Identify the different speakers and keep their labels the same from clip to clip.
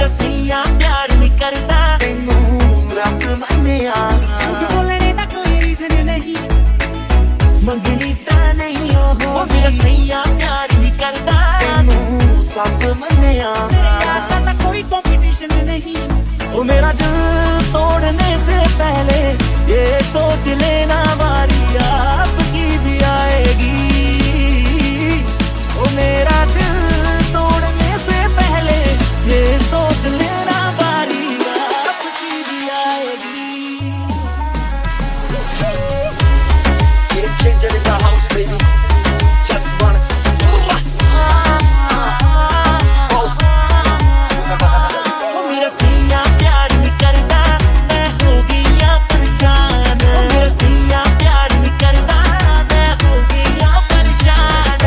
Speaker 1: मेरा सैया प्यार नहीं करता, तेनू रब मन्निया। झूठ बोलने दा कोई रीजन नहीं, मंगनी ता नहीं हो। मेरा सैया प्यार नहीं करता, तेनू सब मन्निया। तेरे यार दा कोई कंपटीशन नहीं। ओ मेरा दिल तोड़ने से पहले ये सोच लेना बारी आपकी भी आएगी। ओ मेरा दिल तोड़ने से पहले ये सोच लेना बारी आपकी भी आएगी।
Speaker 2: Game changer in the house, baby. Just wanna
Speaker 1: मेरा सैया प्यार नहीं करता, मैं हो गया परेशान। मेरा सैया प्यार नहीं करता, मैं हो गया परेशान।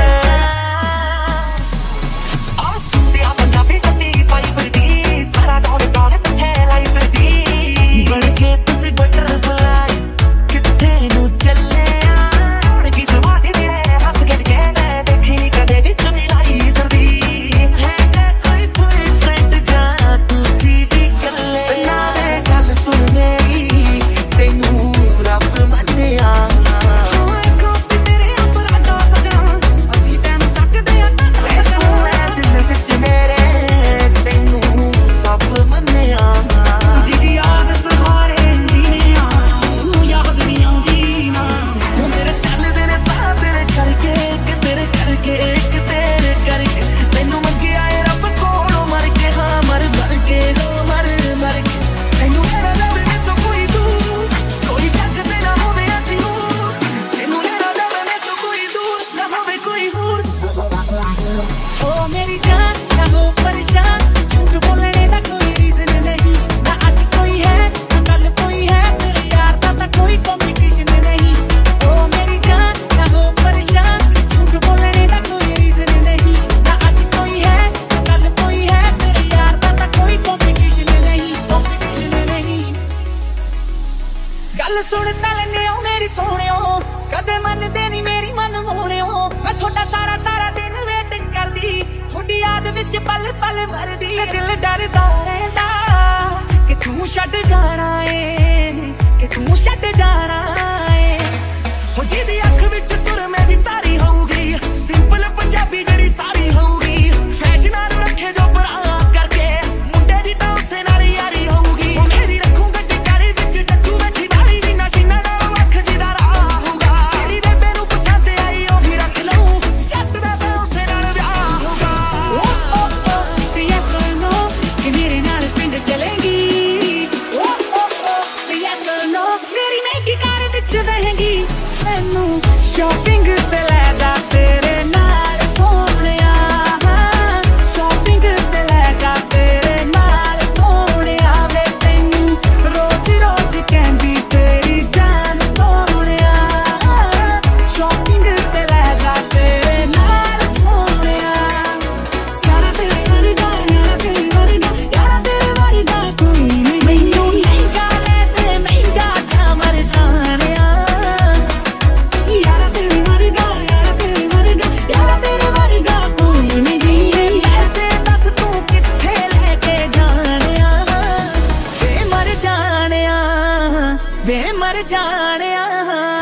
Speaker 1: सुनदिया पंजाबी गड्डी पाई फिरदी, सारा डॉल डॉल पिछे लाई फिरदी। बन के तुसी बटरफ्लाई किथे नू चले आ, उड़ गई समाधि मेरे हंस खेल के मैं देखी कदे विच मिलाई सर्दी। है कोई बॉयफ्रेंड जा तुसी भी कल्ले, नाले गल सुन मेरी तेनू रब मन्निया। होए कोप तेरे अपराधा सजना, असी टाइम चकदे आ टाटा सजना। तू है दिल विच मेरे, तेनू सब मन्निया। जिदी याद सहारे जीने आ, तू याद नहीं आउंदी ना। मेरे चलदे ने सारा तेरे करके, एक तेरे करके, एक तेरे करके। तैनू मंगिया ए रब कोलों मर के, हाँ मर मर के, हाँ मर मर के। तैनू लेना लवे मैं तो कोई दूर, कोई जग ते ना होवे ऐसी हूर। तैनू लेना लवे मैं तो कोई दूर, ना होवे कोई हूर। ओ मेरी जान ना हो परेशान, झूठ बोलने दा कोई रीजन नहीं। ना आज कोई है ना कल कोई है, तेरे यार दा कोई कंपटीशन नहीं। ओ मेरी जान ना हो परेशान, झूठ बोलने दा कोई रीजन नहीं। ना आज कोई है ना कल कोई है, तेरे यार दा कोई कंपटीशन नहीं, कंपटीशन नहीं। गल सुन नाल ने ओ मेरी सोहणियो, कदे मनदे नहीं मेरी मन मोहणियो। मैं थोड़ा सारा सारा दिन वेट करदी, थोड़ी याद विच पल पल मरदी। दिल डरदा रहंदा कि तू छड्ड जाना ए, कि तू छड्ड जाना ए। हो जिहदी अख विच सुर मेरी तारी होऊगी, सिंपल पंजाबी जड़ी सारी होऊगी। फैशनां नूं रखे जो बरा करके, मुंडे दी तां उसे नाल यारी होऊगी। ओ मेरी रखूं गड्डी काली विच टट्टू बैठी डाली, सीना सीना नाल अख जिदा राह होऊगा। तेरी बेबे नूं पसंद आई ओही रख लऊं, जट दा तां उसे नाल विआह होऊगा। ओ say yes or no, कि मेरे नाल पिंड चलेगी। ओ say yes or no, मेरी महंगी कार विच रहेगी। मैनू शॉपिंग ते ले जा तेरे नाल सोहणिया, शॉपिंग ते ले जा तेरे नाल सोहणिया। वे तैनू रोज रोज कहंदी तेरी जान सोहणिया, शॉपिंग ते ले जा तेरे नाल सोहणिया। यारा तेरे वर्गा, यारा तेरे वर्गा, यारा तेरे वर्गा कोई नहीं। मैनू महंगा ले ते महंगा जा मर जानिया। यारा तेरे वर्गा, यारा तेरे वर्गा, यारा तेरे वर्गा कोई नहीं। ऐसे दस तू किथे लेके जानिया, वे मर जानिया, वे मर जानिया।